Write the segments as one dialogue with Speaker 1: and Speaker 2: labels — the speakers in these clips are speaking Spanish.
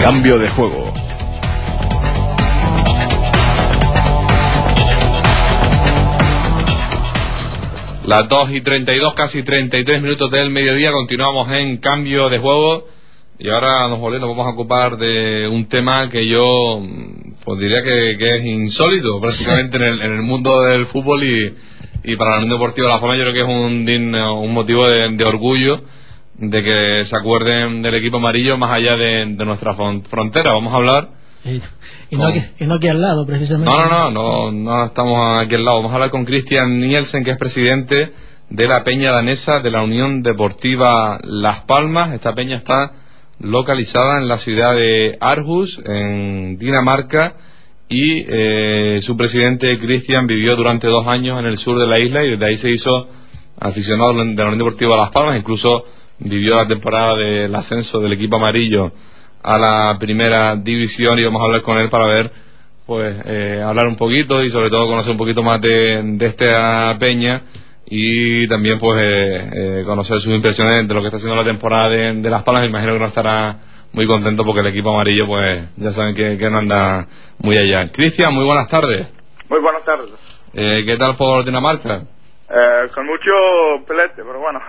Speaker 1: Cambio de juego.
Speaker 2: Las 2:32, casi 33 minutos del mediodía, continuamos en Cambio de Juego y ahora nos vamos a ocupar de un tema que yo pues diría que es insólito prácticamente en el mundo del fútbol y para la Unión Deportiva Las Palmas. Yo creo que es un motivo de orgullo de que se acuerden del equipo amarillo más allá de nuestra frontera. Vamos a hablar
Speaker 3: y no aquí al lado, precisamente.
Speaker 2: No estamos aquí al lado. Vamos a hablar con Christian Nielsen, que es presidente de la peña danesa de la Unión Deportiva Las Palmas. Esta peña está localizada en la ciudad de Aarhus, en Dinamarca, y su presidente Christian vivió durante 2 años en el sur de la isla y desde ahí se hizo aficionado de la Unión Deportiva Las Palmas. Incluso vivió la temporada del ascenso del equipo amarillo a la primera división, y vamos a hablar con él para ver, hablar un poquito y sobre todo conocer un poquito más de esta peña y también conocer sus impresiones de lo que está haciendo la temporada de Las Palmas. Me imagino que no estará muy contento porque el equipo amarillo ya saben que no anda muy allá. Cristian, muy buenas tardes.
Speaker 4: Muy buenas tardes.
Speaker 2: ¿Qué tal por Dinamarca?
Speaker 4: Con mucho pelete, pero bueno.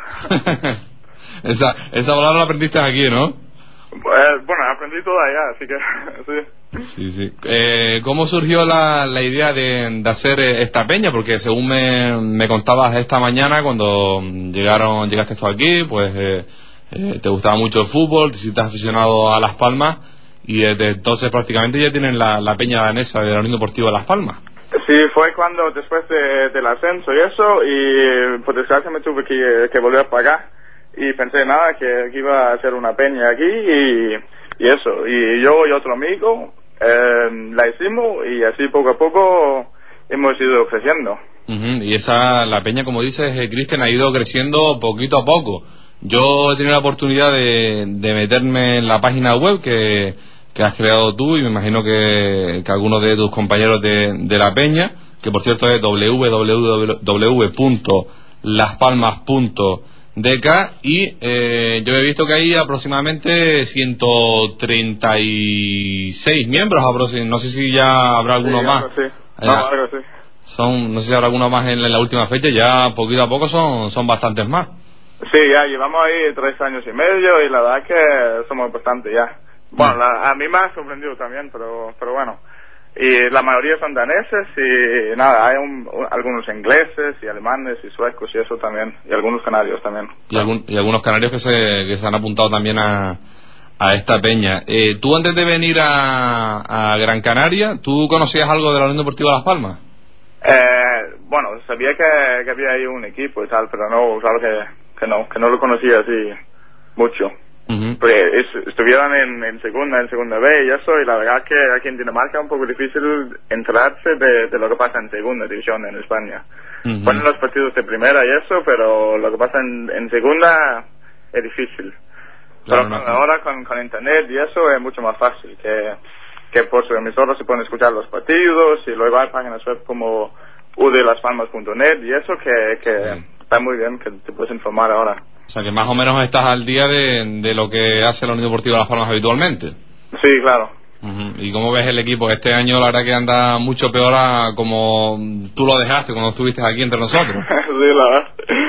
Speaker 2: esa palabra la aprendiste aquí, ¿no?
Speaker 4: Bueno, aprendí toda allá, así que sí.
Speaker 2: Sí. ¿Cómo surgió la idea de hacer esta peña? Porque según me contabas esta mañana cuando llegaste tú aquí, te gustaba mucho el fútbol, te hiciste aficionado a Las Palmas y desde entonces prácticamente ya tienen la peña danesa de la Unión Deportiva Las Palmas.
Speaker 4: Sí, fue cuando después del ascenso y eso, y por desgracia me tuve que volver a pagar. Y pensé que iba a hacer una peña aquí y eso, y yo y otro amigo la hicimos y así poco a poco hemos ido creciendo.
Speaker 2: Y la peña, como dices, Cristian, ha ido creciendo poquito a poco. Yo he tenido la oportunidad de meterme en la página web que has creado tú, y me imagino que algunos de tus compañeros de la peña, que por cierto es www.laspalmas.dk, y yo he visto que hay aproximadamente 136 miembros, no sé si ya habrá alguno más.
Speaker 4: Sí. Algo sí.
Speaker 2: No sé si habrá alguno más en la última fecha, ya poquito a poco son bastantes más.
Speaker 4: Sí, ya llevamos ahí 3 años y medio y la verdad es que somos bastante ya. Bueno, a mí me ha sorprendido también, pero bueno. Y la mayoría son daneses y hay algunos ingleses y alemanes y suecos y eso también, y algunos canarios también.
Speaker 2: Y algunos canarios que se han apuntado también a esta peña. Tú antes de venir a Gran Canaria, ¿tú conocías algo de la Unión Deportiva Las Palmas?
Speaker 4: Bueno, sabía que había ahí un equipo y tal, pero no, claro que no lo conocía así mucho. Porque estuvieron en segunda B y eso, y la verdad que aquí en Dinamarca es un poco difícil enterarse de lo que pasa en segunda división en España. Ponen los partidos de primera y eso, pero lo que pasa en segunda es difícil. Claro, pero ahora con internet y eso es mucho más fácil, que por su emisora se pueden escuchar los partidos, y luego hay páginas web como udelaspalmas.net y eso que está muy bien, que te puedes informar ahora.
Speaker 2: O sea, que más o menos estás al día de lo que hace la Unión Deportiva Las Palmas habitualmente.
Speaker 4: Sí, claro.
Speaker 2: ¿Y cómo ves el equipo? Este año la verdad que anda mucho peor a como tú lo dejaste cuando estuviste aquí entre nosotros.
Speaker 4: Sí, la verdad.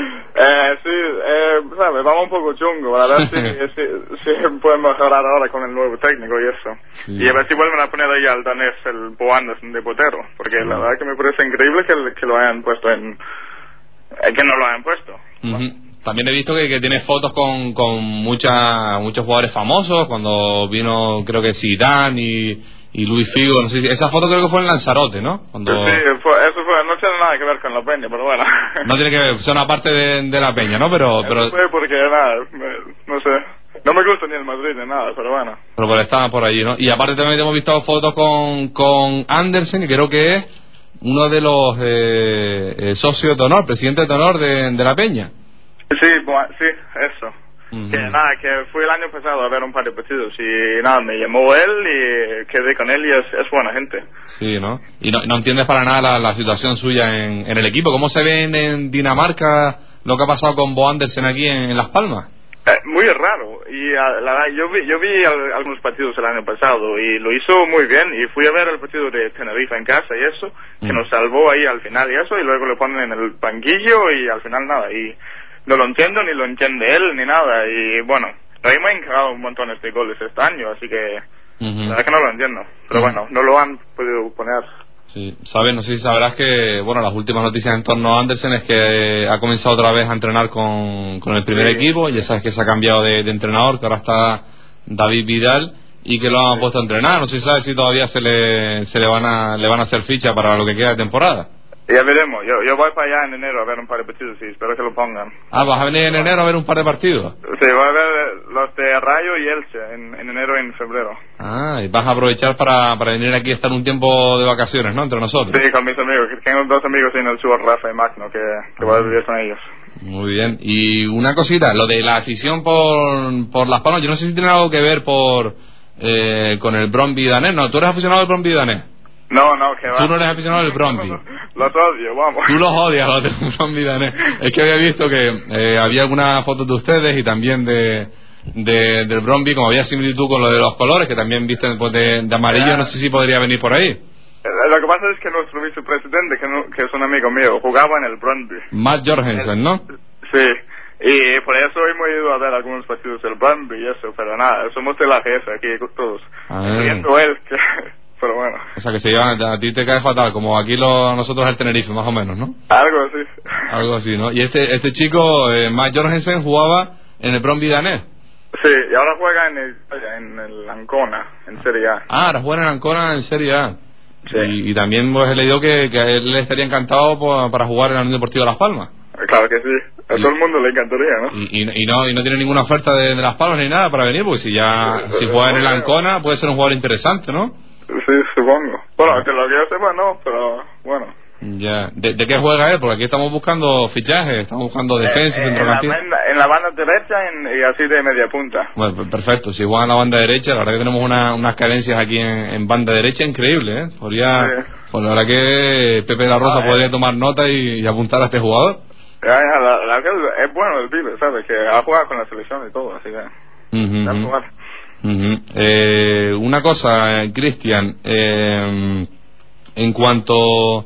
Speaker 4: ¿Sabes? Vamos un poco chungo. La verdad sí podemos mejorar ahora con el nuevo técnico y eso. Sí. Y a ver si vuelven a poner ahí al danés, el Bo Andersen de portero. Porque la verdad que me parece increíble que lo hayan puesto que no lo hayan puesto.
Speaker 2: También he visto que tienes fotos con muchos jugadores famosos, cuando vino creo que Zidane y Luis Figo, no sé si esa foto creo que fue en Lanzarote, ¿no?
Speaker 4: Sí, eso fue, no tiene nada que ver con la peña, pero bueno.
Speaker 2: No tiene que ver, son aparte de la peña, ¿no? Pero
Speaker 4: fue porque no sé, no me gusta ni el Madrid ni nada, pero bueno.
Speaker 2: Pero estaban por allí, ¿no? Y aparte también hemos visto fotos con Andersen, que creo que es uno de los socios de honor, presidentes de honor de la peña.
Speaker 4: Sí, eso. Que fui el año pasado a ver un par de partidos y me llamó él y quedé con él y es buena gente.
Speaker 2: Sí, ¿no? Y no entiendes para nada la situación suya en el equipo. ¿Cómo se ve en Dinamarca lo que ha pasado con Bo Andersen aquí en Las Palmas?
Speaker 4: Muy raro. Y yo vi algunos partidos el año pasado y lo hizo muy bien. Y fui a ver el partido de Tenerife en casa y eso, que nos salvó ahí al final y eso, y luego le ponen en el banquillo y al final nada. Y no lo entiendo, ni lo entiende él, ni nada. Y bueno, hemos encajado un montón de goles este año, así que la verdad que no lo entiendo. Pero bueno, no lo han podido poner.
Speaker 2: Sí, sabes, no sé si sabrás que, bueno, las últimas noticias en torno a Andersen es que ha comenzado otra vez a entrenar con el primer equipo. Ya sabes que se ha cambiado de entrenador, que ahora está David Vidal, y que lo han puesto a entrenar. No sé si sabes si todavía le van a hacer ficha para lo que queda de temporada.
Speaker 4: Ya veremos. Yo voy para allá en enero a ver un par de partidos y espero que lo pongan.
Speaker 2: ¿Vas a venir en enero a ver un par de partidos?
Speaker 4: Sí, voy a ver los de Rayo y Elche en enero y en febrero.
Speaker 2: Y vas a aprovechar para venir aquí a estar un tiempo de vacaciones, ¿no? Entre nosotros.
Speaker 4: Sí, con mis amigos. Tengo 2 amigos en el sur, Rafa y Magno, que voy a vivir con ellos.
Speaker 2: Muy bien. Y una cosita, lo de la afición por Las Palmas, yo no sé si tiene algo que ver con el Brøndby danés. No, ¿tú eres aficionado al Brøndby danés?
Speaker 4: No, que va.
Speaker 2: Tú no eres aficionado del Brøndby.
Speaker 4: Los odio, vamos.
Speaker 2: Tú los odias, los del Brøndby danés. Es que había visto que había algunas fotos de ustedes y también del Brøndby, como había similitud con lo de los colores, que también visten pues, de amarillo, no sé si podría venir por ahí.
Speaker 4: Lo que pasa es que nuestro vicepresidente, que es un amigo mío, jugaba en el Brøndby.
Speaker 2: Matt Jorgensen, ¿no?
Speaker 4: Sí. Y por eso hemos ido a ver algunos partidos del Brøndby y eso, pero nada, somos de la jefe aquí todos. Incluyendo él, que... Pero bueno. O
Speaker 2: sea que a ti te cae fatal, como aquí nosotros el Tenerife, más o menos, ¿no?
Speaker 4: Algo así,
Speaker 2: ¿no? Y este chico, Matt Jorgensen, jugaba en el Brøndby danés.
Speaker 4: Sí, y ahora juega en el Ancona, en Serie A.
Speaker 2: Ahora juega en Ancona en Serie A.
Speaker 4: Sí.
Speaker 2: Y también pues, he leído que a él le estaría encantado para jugar en la Unión Deportiva Las Palmas.
Speaker 4: Claro que sí, a todo el mundo le encantaría, ¿no?
Speaker 2: Y no tiene ninguna oferta de Las Palmas ni nada para venir, porque si juega en el Ancona puede ser un jugador interesante, ¿no?
Speaker 4: Sí, supongo. Bueno, que lo que yo sepa no, pero bueno.
Speaker 2: Ya. ¿De qué juega él? Porque aquí estamos buscando fichajes, estamos buscando defensa, centrocampista.
Speaker 4: En la banda derecha y así de media punta.
Speaker 2: Bueno, perfecto. Si juega en la banda derecha, la verdad que tenemos unas carencias aquí en banda derecha increíbles, ¿eh? Pues la verdad que Pepe de la Rosa podría tomar nota y apuntar a este jugador.
Speaker 4: La verdad que es bueno el pibe, ¿sabes? Que ha jugado con la selección y todo, así que...
Speaker 2: Una cosa, Cristian, en cuanto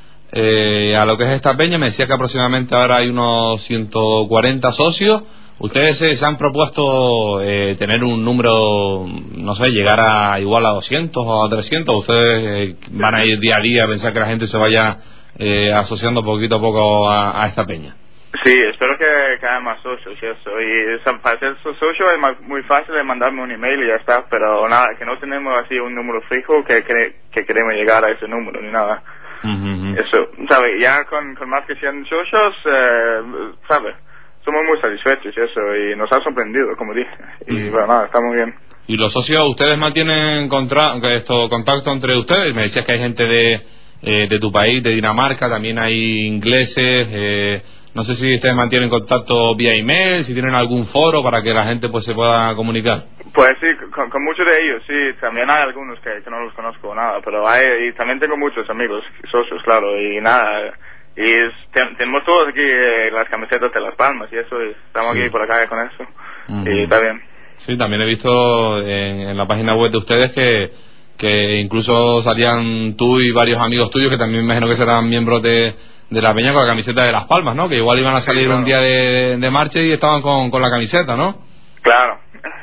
Speaker 2: a lo que es esta peña, me decía que aproximadamente ahora hay unos 140 socios. ¿Ustedes se han propuesto tener un número, no sé, llegar a igual a 200 o a 300? ¿Ustedes van a ir día a día a pensar que la gente se vaya asociando poquito a poco a esta peña?
Speaker 4: Sí, espero que haya más socios y eso. Y para ser socio es muy fácil de mandarme un email y ya está, pero nada, que no tenemos así un número fijo que queremos llegar a ese número ni nada. Eso, ¿sabes? Ya con más que 100 socios, ¿sabes? Somos muy satisfechos y eso, y nos ha sorprendido, como dije. Y bueno, nada, está muy bien.
Speaker 2: ¿Y los socios, ustedes mantienen contacto entre ustedes? Me decías que hay gente de tu país, de Dinamarca, también hay ingleses, no sé si ustedes mantienen contacto vía email, si tienen algún foro para que la gente pues se pueda comunicar.
Speaker 4: Pues sí, con muchos de ellos, sí. También hay algunos que no los conozco nada, pero y también tengo muchos amigos, socios, claro, y nada. Y tenemos todos aquí las camisetas de Las Palmas y eso, y estamos aquí por acá con eso. Y está bien.
Speaker 2: Sí, también he visto en la página web de ustedes que incluso salían tú y varios amigos tuyos que también me imagino que serán miembros de la peña con la camiseta de Las Palmas, ¿no? Que igual iban a salir un día de marcha y estaban con la camiseta, ¿no?
Speaker 4: Claro.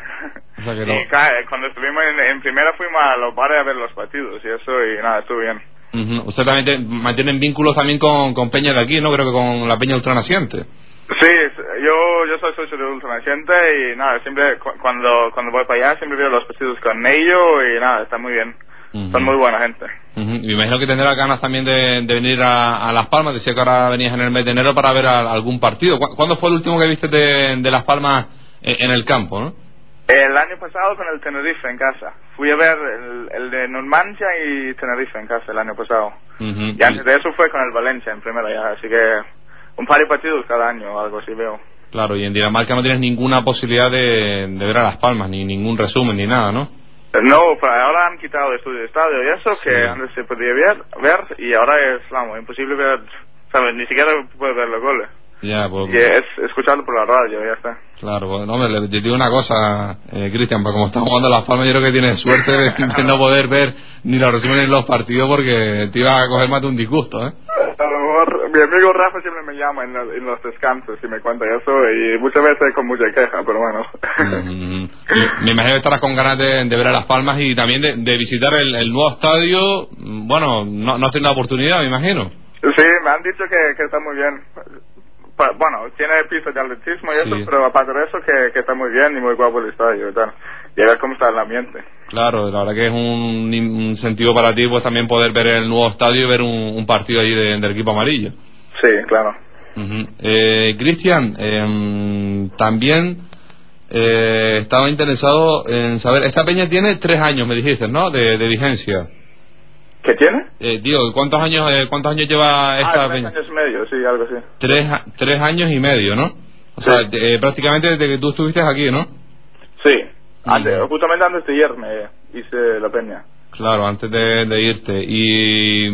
Speaker 2: O sea que
Speaker 4: y cuando estuvimos en primera fuimos a los bares a ver los partidos y eso, y nada, estuvo bien.
Speaker 2: Usted también mantienen vínculos también con peñas de aquí, ¿no? Creo que con la peña ultranaciente.
Speaker 4: Sí, yo soy socio de ultranaciente y nada, siempre cuando voy para allá siempre veo los partidos con ellos y nada, está muy bien. Son muy buena gente.
Speaker 2: Y me imagino que tendrás ganas también de venir a Las Palmas. Decía que ahora venías en el mes de enero para ver algún partido. ¿Cuándo fue el último que viste de Las Palmas en el campo, no?
Speaker 4: El año pasado con el Tenerife en casa. Fui a ver el de Numancia y Tenerife en casa el año pasado. Y antes de eso fue con el Valencia en primera ya. Así que un par de partidos cada año o algo así veo.
Speaker 2: Claro, y en Dinamarca no tienes ninguna posibilidad de ver a Las Palmas, ni ningún resumen, ni nada, ¿no?
Speaker 4: No, pero ahora han quitado el estudio de estadio y eso, que antes se podía ver y ahora es, vamos, imposible ver, ¿sabes? Ni siquiera puedes ver los goles.
Speaker 2: Ya, pues,
Speaker 4: y es escucharlo por la radio, ya está.
Speaker 2: Claro, pues, no, yo te digo una cosa, Cristian, como estamos jugando Las Palmas, yo creo que tienes suerte de no poder ver ni los resúmenes ni los partidos porque te iba a coger más de un disgusto, ¿eh?
Speaker 4: A lo mejor mi amigo Rafa siempre me llama en los descansos y me cuenta eso, y muchas veces con mucha queja, pero bueno.
Speaker 2: Me imagino que estarás con ganas de ver a Las Palmas y también de visitar el nuevo estadio. Bueno, no has tenido la oportunidad, me imagino.
Speaker 4: Sí, me han dicho que está muy bien. Bueno, tiene pistas de atletismo y eso, pero aparte de eso que está muy bien y muy guapo el estadio y tal. Y a ver cómo está el ambiente.
Speaker 2: Claro, la verdad que es un incentivo para ti pues también poder ver el nuevo estadio y ver un partido allí del equipo amarillo.
Speaker 4: Sí, claro.
Speaker 2: Cristian, también estaba interesado en saber, esta peña tiene 3 años, me dijiste, ¿no? De vigencia.
Speaker 4: ¿Qué tiene?
Speaker 2: Digo, ¿cuántos años lleva esta peña?
Speaker 4: 3 años y medio, sí, algo así.
Speaker 2: 3 años y medio, ¿no? O sea, prácticamente desde que tú estuviste aquí, ¿no?
Speaker 4: Sí, justamente antes de irme hice la peña.
Speaker 2: Claro, antes de irte. Y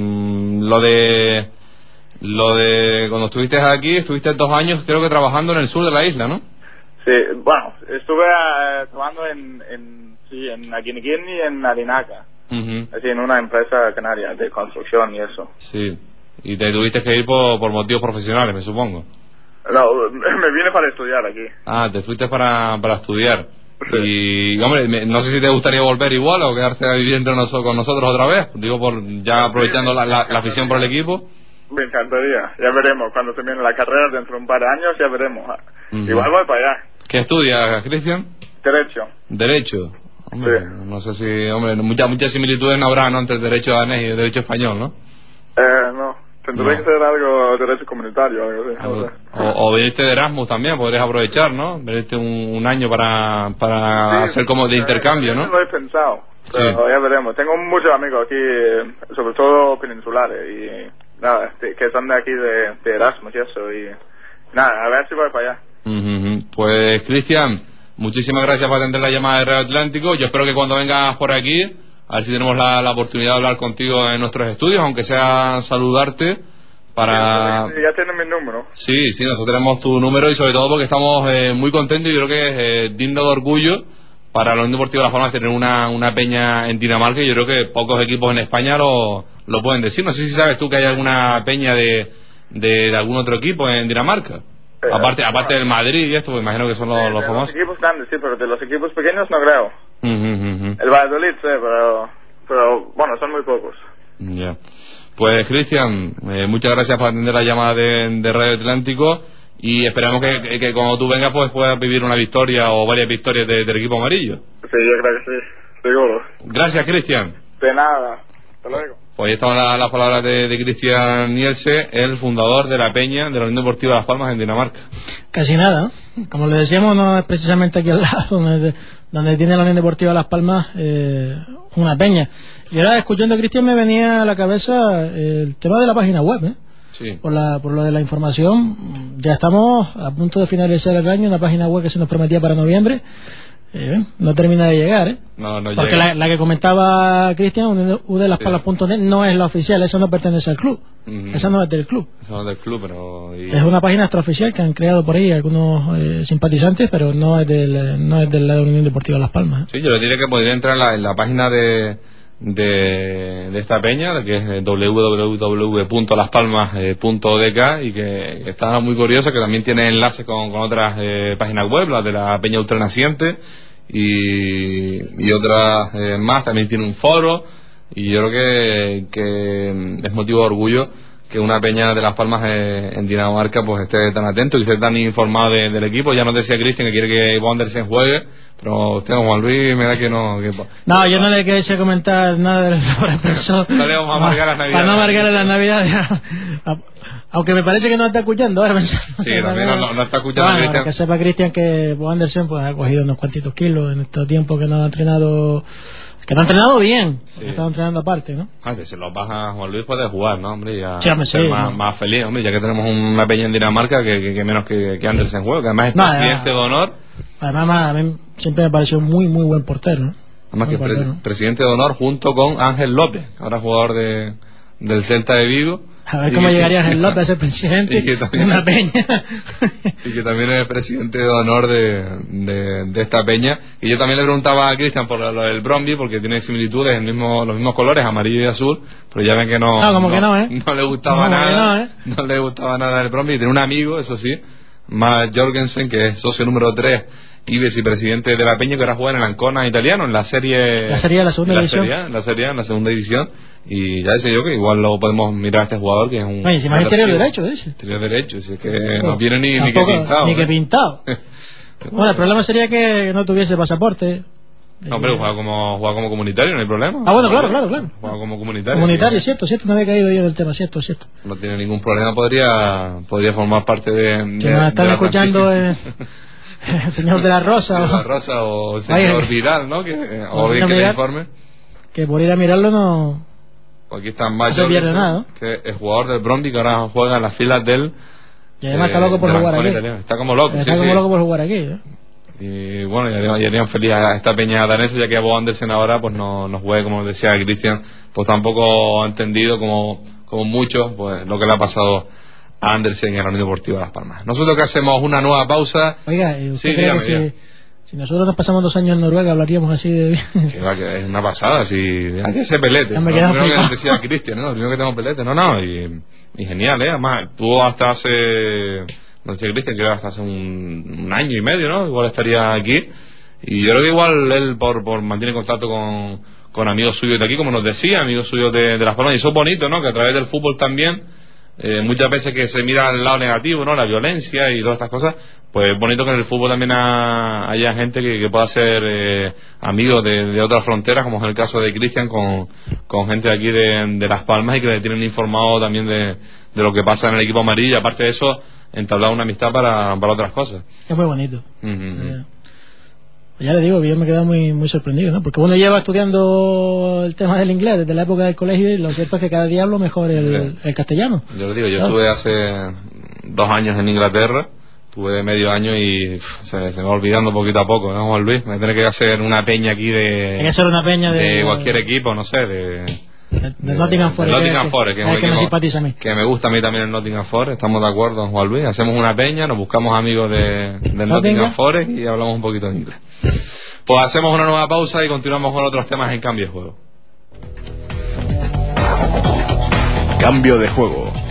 Speaker 2: lo de cuando estuviste aquí, estuviste 2 años creo que trabajando en el sur de la isla, ¿no?
Speaker 4: Sí, bueno, estuve trabajando en Aguiniquín y en Arinaca. Así, en una empresa canaria de construcción y eso.
Speaker 2: Sí, y te tuviste que ir por motivos profesionales, me supongo.
Speaker 4: No, me vine para estudiar aquí.
Speaker 2: Ah, te fuiste para estudiar.
Speaker 4: Sí.
Speaker 2: Y, hombre, no sé si te gustaría volver igual o quedarte viviendo con nosotros otra vez. Digo, ya aprovechando la afición por el equipo.
Speaker 4: Me encantaría, ya veremos. Cuando termine la carrera, dentro de un par de años, ya veremos. Igual voy para allá.
Speaker 2: ¿Qué estudias, Cristian? Derecho. Hombre, no sé si, hombre, muchas similitudes no habrá, ¿no? Entre el derecho danés y el derecho español, ¿no?
Speaker 4: No, tendría que ser algo de derecho comunitario, algo así.
Speaker 2: O venirte de Erasmus también, podrías aprovechar, ¿no? Venirte un año para hacer como de intercambio, ¿no?
Speaker 4: Lo he pensado, pero ya veremos. Tengo muchos amigos aquí, sobre todo peninsulares, y nada, que son de aquí de Erasmus y eso, y nada, a ver si voy para allá.
Speaker 2: Pues, Cristian, muchísimas gracias por atender la llamada de Radio Atlántico. Yo espero que cuando vengas por aquí, a ver si tenemos la oportunidad de hablar contigo en nuestros estudios, aunque sea saludarte para...
Speaker 4: Ya tienes mi número.
Speaker 2: Sí, nosotros tenemos tu número y sobre todo porque estamos muy contentos y creo que es digno de orgullo para la Unión Deportiva Las Palmas tener una peña en Dinamarca, y yo creo que pocos equipos en España lo pueden decir. No sé si sabes tú que hay alguna peña de algún otro equipo en Dinamarca. Aparte del Madrid y esto, pues imagino que son los famosos.
Speaker 4: Los equipos grandes, sí, pero de los equipos pequeños no creo. El Valladolid, sí, pero bueno, son muy pocos.
Speaker 2: Ya. Pues, Cristian, muchas gracias por atender la llamada de Radio Atlántico, y esperamos que cuando tú vengas pues puedas vivir una victoria o varias victorias del equipo amarillo.
Speaker 4: Sí, yo creo que sí, seguro.
Speaker 2: Gracias, Cristian.
Speaker 4: De nada, hasta luego.
Speaker 2: Pues ahí están las palabras de Cristian Nielsen, el fundador de la peña de la Unión Deportiva Las Palmas en Dinamarca.
Speaker 3: Casi nada, como le decíamos, no es precisamente aquí al lado donde tiene la Unión Deportiva Las Palmas una peña. Y ahora, escuchando a Cristian, me venía a la cabeza el tema de la página web,
Speaker 2: Sí.
Speaker 3: Por lo de la información. Ya estamos a punto de finalizar el año, una página web que se nos prometía para noviembre. No termina de llegar,
Speaker 2: No
Speaker 3: porque
Speaker 2: llega.
Speaker 3: la que comentaba Cristian, udelaspalmas.net, no es la oficial, eso no pertenece al club. Esa no es del club.
Speaker 2: Esa no es del club, pero...
Speaker 3: Es una página extraoficial que han creado por ahí algunos simpatizantes, pero no es de la Unión Deportiva Las Palmas.
Speaker 2: Sí, yo le diré que podría entrar en la página de esta peña, que es www.laspalmas.dk, y que está muy curiosa, que también tiene enlaces con otras páginas web, las de la peña ultranaciente y otras más. También tiene un foro, y yo creo que es motivo de orgullo que una peña de Las Palmas en Dinamarca pues esté tan atento y esté tan informado del equipo. Ya nos decía Cristian que quiere que Wandersen juegue, pero usted, Juan Luis, me da que no.
Speaker 3: No, yo no le quise comentar nada del sobrepeso.
Speaker 2: No le vamos a amargar las navidades.
Speaker 3: Para no amargarle las navidades. Aunque me parece que no está escuchando ahora.
Speaker 2: Sí, también no está escuchando.
Speaker 3: Bueno,
Speaker 2: Cristian.
Speaker 3: Que sepa Cristian que Wandersen pues ha cogido unos cuantitos kilos en este tiempo que no ha entrenado. Que no ha entrenado bien, porque estaba entrenando aparte, ¿no?
Speaker 2: Que si los baja Juan Luis puede jugar, ¿no, hombre? Ya
Speaker 3: sí,
Speaker 2: ser más feliz, hombre, ya que tenemos una peña en Dinamarca que menos que Andersen juega, que además es presidente de honor.
Speaker 3: Además, a mí siempre me pareció muy buen portero, ¿no?
Speaker 2: Además que presidente de honor junto con Ángel López, ahora jugador del Celta de Vigo.
Speaker 3: A ver cómo llegaría Ángel López a ser presidente de una peña.
Speaker 2: Y que también es presidente de honor de esta peña. Y yo también le preguntaba a Cristian por lo del Bromby, porque tiene similitudes, los mismos colores, amarillo y azul, pero ya ven que no le gustaba nada. No le gustaba nada el Bromby. Y tiene un amigo, eso sí, Mads Jorgensen, que es socio número 3 y vicepresidente de la peña, que ahora juega en el Ancona italiano, en la serie de la segunda división. En la segunda división. Y ya decía yo que igual lo podemos mirar a este jugador, que es un...
Speaker 3: Oye, si más interior derecho, dice.
Speaker 2: Interior derecho, si es que no viene ni que pintado.
Speaker 3: Ni que pintado. Bueno, el problema sería que no tuviese pasaporte.
Speaker 2: No, hombre, juega como comunitario, no hay problema.
Speaker 3: Ah, bueno, claro.
Speaker 2: Juega como comunitario.
Speaker 3: Comunitario, cierto, no había caído yo en el tema, cierto.
Speaker 2: No tiene ningún problema, podría formar parte de...
Speaker 3: Que nos están escuchando el señor de la Rosa.
Speaker 2: O el señor Vidal, ¿no? O bien que le informe.
Speaker 3: Que por ir a mirarlo no...
Speaker 2: Aquí está Mads Jorgensen, que es jugador del Bromby, que ahora juega en las filas del...
Speaker 3: Y además está loco por jugar aquí.
Speaker 2: Está como loco,
Speaker 3: loco por jugar aquí,
Speaker 2: Y bueno, ya harían feliz a esta peña danesa, ya que Bo Andersen ahora pues no juegue, como decía Cristian, pues tampoco ha entendido como muchos pues lo que le ha pasado a Andersen en la Unión Deportiva Las Palmas. Nosotros que hacemos una nueva pausa.
Speaker 3: Oiga, ¿usted cree que si nosotros nos pasamos 2 años en Noruega hablaríamos así de...
Speaker 2: que es una pasada, si hay que ser pelete.
Speaker 3: Ya me quedo
Speaker 2: primero que decía Cristian, ¿no? Primero que tengo pelete, y genial, además, tuvo hasta hace... No sé, Cristian, creo hasta hace un año y medio, ¿no? Igual estaría aquí. Y yo creo que igual él por mantiene contacto con amigos suyos de aquí, como nos decía, amigos suyos de Las Palmas. Y eso es bonito, ¿no? Que a través del fútbol también, muchas veces que se mira al lado negativo, ¿no? La violencia y todas estas cosas, pues es bonito que en el fútbol también haya gente que pueda ser amigos de otras fronteras, como es el caso de Cristian con gente de aquí de Las Palmas, y que le tienen informado también de lo que pasa en el equipo amarillo. Aparte de eso, entablar una amistad para otras cosas.
Speaker 3: Es muy bonito. Ya le digo que yo me he quedado muy sorprendido, ¿no? Porque uno lleva estudiando el tema del inglés desde la época del colegio, y lo cierto es que cada día hablo mejor el castellano.
Speaker 2: Yo le digo, yo estuve hace 2 años en Inglaterra, tuve medio año y se me va olvidando poquito a poco, ¿no, Juan Luis? Me tiene que hacer una peña aquí
Speaker 3: Hay que hacer una peña
Speaker 2: de cualquier equipo, no sé, de
Speaker 3: Nottingham Forest,
Speaker 2: que es un equipo
Speaker 3: me simpatiza a mí.
Speaker 2: Que me gusta a mí también el Nottingham Forest. Estamos de acuerdo, Juan Luis. Hacemos una peña, nos buscamos amigos del Nottingham Forest y hablamos un poquito de inglés. Pues hacemos una nueva pausa y continuamos con otros temas en Cambio de Juego.
Speaker 1: Cambio de Juego.